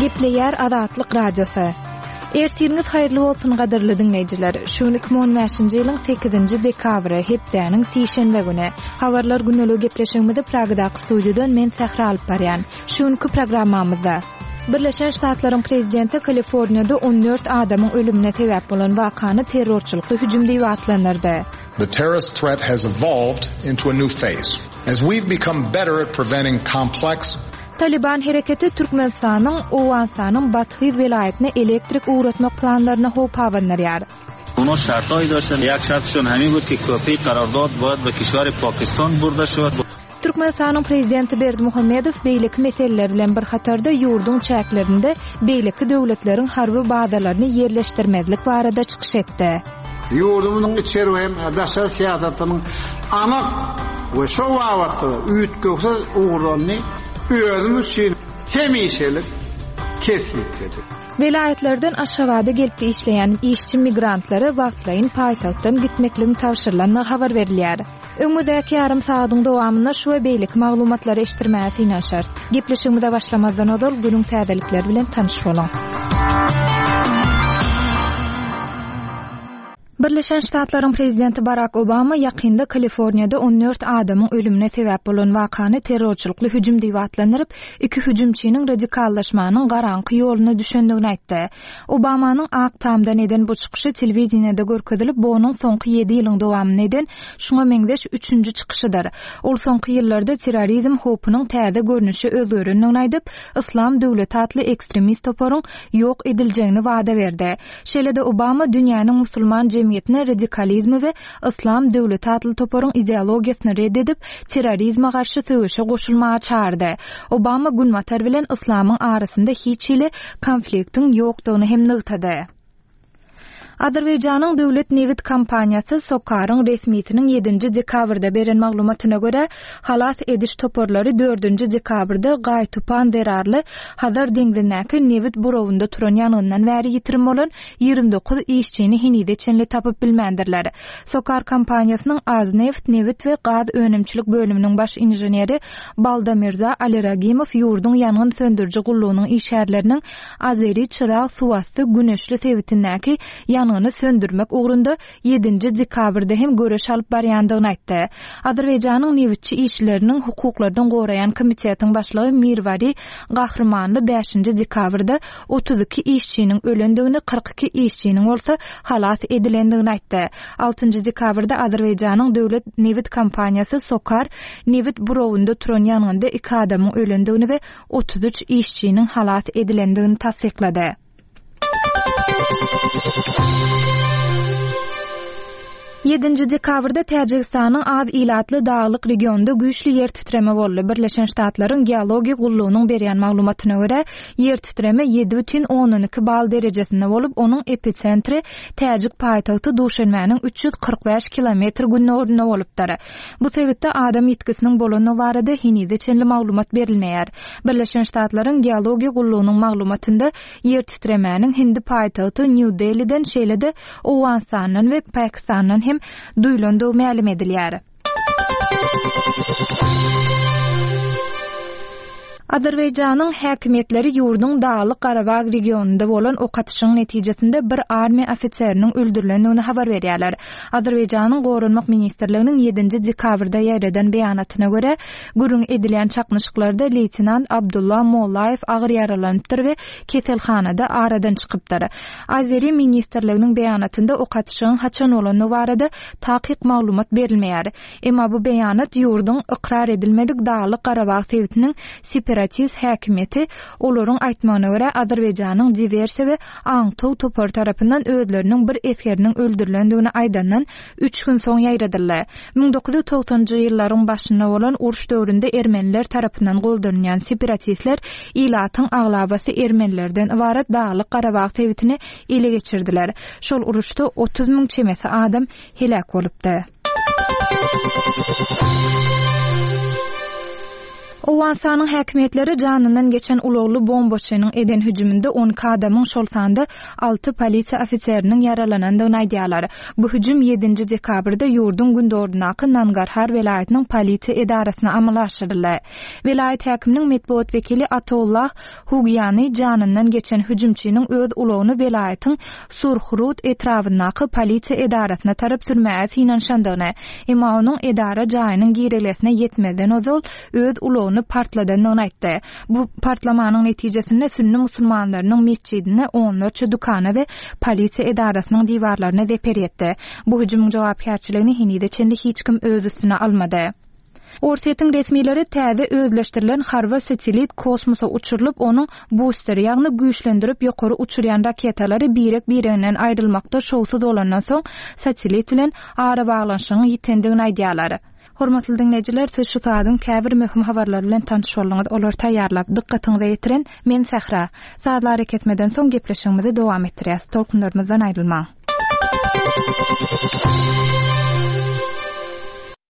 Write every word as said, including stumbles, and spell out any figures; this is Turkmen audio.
Gepleýär Azatlyk radiosu. Ertiriniz haýyrly bolsun gaderli dinleýijiler. Şu iki bin on beşinji ýylyň sekizinji dekabry hepdäniň sişenbe güni. Habarlar günlük gepleşigimizde Pragada studiýadan men Sahra alyp barýan. Şuňky programmamyzda Birleşen Ştatlaryň prezidenti Kaliforniýada on dört adamyň ölümine sebäp bolan wakany terrorçylykly hüjüm diýip atlandyrdy. The terrorist threat has evolved into a new phase. As we've become better at preventing complex Taliban hereketi Türkmenistanyň Owensanyň Bathyz welaýatyna elektrik uğratmak planlaryna hop awanlarýar. اونا شرطایی داشتن. یک شرطشون همین بود که کپی قرارداد باید به کشور پاکستان برده شود. Türkmenistanyň prezidenti Berdimuhammedow beýlik meseleler bilen bir hatarda ýurduň çäklerinde beýleki döwletleriň harby bazalaryny yerleşdirmezlik barada çykyş etdi. Ýurdumyň içeri hem daşar siýasatynyň anyk we şo wagtda üýtgökse uğurlany öýdüm üçin hemişelik kesipdi. Velayetlerden aşağıda gelip işleyen işçi migrantlary wagtlaýyn paýtagtdan gitmekligiň tawşyrlanyny habar berilýär. Öňündäki ýarym saýatyň dowamyna şu we beýlik maglumatlary eşitdirmäsi ýaşar. Gepleşigimizde başlamazdan odal günüň täzelikleri bilen tanyş bolan. Birleşen Ştatlaryň prezidenti Barack Obama ýakynda Kaliforniýada on dört adamyň ölümine sebäp bolan wakany terrorçylykly hüjüm diýip atlandyryp, iki hüjümçiniň radikallaşmanyň garanky ýoluna düşendigini aýtdy. Obamanyň ak tamdan eden bu çykyşy telewiziýada görkezilip, bonuň soňky ýedi ýylyň dowamyny eden şuňa meňdeş üçünji çykyşydyr. Ol soňky ýyllarda terrorizm hopynyň täze görnüşi özgörendigini aýdyp, Islam döwleti atly ekstremist toparyň ýok ediljegini wada berdi. Şeýle-de Obama dünýäniň musulman cemiyetine radikalizmi ve İslam döwleti atly toparyň ideologiýasyny reddedip terrorizme garşy söwüşe goşulmagy çağırdy. Obama günmatar bilen İslamyň arasynda hiç ile konfliktiň ýokdugyny hem nygtady. Azerbaýjanyň döwlet nevit kompaniýasy Sokaryň resmiýetiniň ýedinji dekabrda beren maglumatyna görä, halas ediş toporlary dördünji dekabrda Gaýtupan derarly Hazar deňizindäki nevit burowunda turan ýangyňdan bäri ýitirim bolan ýygrimi dokuz işçini hinide çenli tapyp bilmändirler. Sokar kompaniýasynyň Azneft nevit we gaz önümçilik bölüminiň baş inженери Baldamirza Aliragimov ýurduň ýangyn söndürji gullugynyň işgärleriniň Azeri çyrag suwasty güneşli sewitindäki ýanyny söndürmek ugrunda ýedinji dekabrda hem göreş alyp barýandygyny aýtdy. Azerbaýjanyň nevitçi işçileriniň hukuklaryny goraýan komitetiň başlygy Mirwari Gahrmanly beşinji dekabrda otuz iki işçiniň ölendigini, kırk iki işçiniň bolsa halas edilendigini aýtdy. altynjy dekabrda Azerbaýjanyň döwlet nevit kompaniýasy Sokar nevit burowunda turan ýangynda iki adamyň ölendigini we otuz üç işçiniň halas edilendigini tasdiklady. ýedinji dekabrda Täjikistanyň az ilatly dağlyk regionunda güýçli ýer titreme boldy. Birleşen Ştatlaryň geologiýa gullugynyň berýän maglumatyna görä, ýer titreme ýedi бүтүn on iki bal derejesinde bolup, onuň epicentri Täjik paýtagty Duşanbanyň üç ýüz kırk beş kilometr günnorunda bolupdyr. Bu sebäpde adam ýetkisiniň bolany barada hinide çenli maglumat berilmeýär. Birleşen Ştatlaryň geologiýa gullugynyň maglumatynda ýer titremeniň Hindi paýtagty New Delhi'den şeýle-de Owensanyň we Pakistanyň hem duýlandygy ma'lum edilýär. Azerbaýjanyň häkimetleri ýurduň Dağlyk Garabag regionunda bolan okatyşyň netijesinde bir armiýa ofitseriniň öldürilendigini habar berýärler. Azerbaýjanyň Gorunmak ministrliginiň ýedinji dekabrda ýerden beýanatyna görä, gürüň edilen çakmyşyklarda leytenant Abdullah Mollayev agyr ýaralanypdyr we keselhanada aradan çykypdyr. Azeri ministrliginiň beýanatynda okatyşyň haçan bolany barada takyk maglumat berilmeýär. Emma bu beýanat ýurduň ikrar edilmedik Dağlyk Garabag sewitiniň Separatist häkimeti olaryň aýtmagyna görä Azerbaýjanyň diversiýa we aňtow topar tarapyndan öýdleriniň bir eskeriniň öldürilendigini aýdandan üç gün soň ýaýradyllar. ming dokuz ýüz togsoňjy ýyllaryň başynda bolan uruş döwründe ermeniler tarapyndan goldanýan separatistler ilatyň aglabasy ermenilerden ibaret Dağlyk Garabag sewitini ele geçirdiler. Şol uruşda otuz müň çemesi adam helak bolupdy. Owansanyň häkimetleri janyndan geçen ulagly bombaçynyň eden hüjüminde on iki adamyň şol sanda altı polisiýa ofiseriniň yaralanandygyny aýdýarlar. Bu hüjüm yedinji dekabrda ýurdun gündordunaky Nangarhar welaýatynyň polisiýa edarasyna amallaşdyryldy. Welaýat häkiminiň medpuat wekili Atollah Hugyany janyndan geçen hüjümçiniň öz ulagyny welaýatyň Surxurut etrafyndaky polisiýa edarasyna tarap sürmäsi inanşandygyny, emma onuň edara jaýynyň gireletine yetmeden ozal öz ulagyny partladandygyny aýtdy. Bu partlamanyň netijesinde sünni musulmanlarynyň mescidine onlarça dukana we polisiýa edarasynyň diwarlaryna zeper etdi. Bu hüjümüň jogapkärçiligini hinide çenli hiç kim öz üstüne almady. Orsetň resmiýetleri täze özleşdirilen harba satelit kosmosa uçurylyp onuň boosteri ýagny güýçlendirip ýokary uçurýan raketalary birek birinden aýrylmakda şowsuz bolandan soň satelit bilen ara baglanşygyny ýitendigini aýdýarlar. Hormatly dinleýijiler, siz şu saatın käbir möhüm habarlar bilen tanış bolňyz. Olar taýýarlap dikkatiňizi ýetiren men Sahra. Saatlar ketmeden soň gepleşigimizi dowam etdirýäs. Tolkunlarymyzdan aýrylmaň.